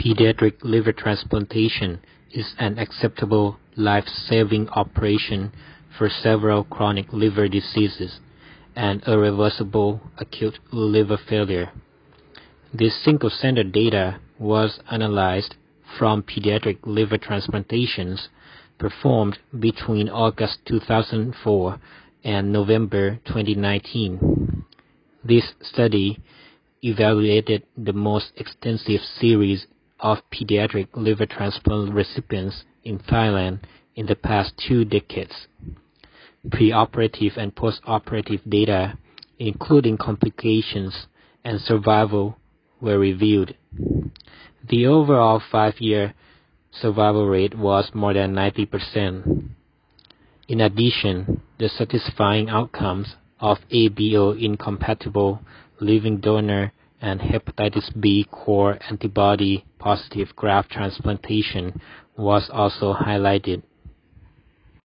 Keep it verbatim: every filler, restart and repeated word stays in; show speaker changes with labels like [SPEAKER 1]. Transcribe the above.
[SPEAKER 1] Pediatric liver transplantation is an acceptable life-saving operation for several chronic liver diseases and irreversible acute liver failure. This single-center data was analyzed from pediatric liver transplantations performed between August two thousand four and November twenty nineteen. This study evaluated the most extensive series of pediatric liver transplant recipients in Thailand in the past two decades. Preoperative and postoperative data, including complications and survival, were reviewed. The overall five-year survival rate was more than ninety percent. In addition, the satisfying outcomes of A B O-incompatible living donor and hepatitis B core antibody positive graft transplantation was also highlighted.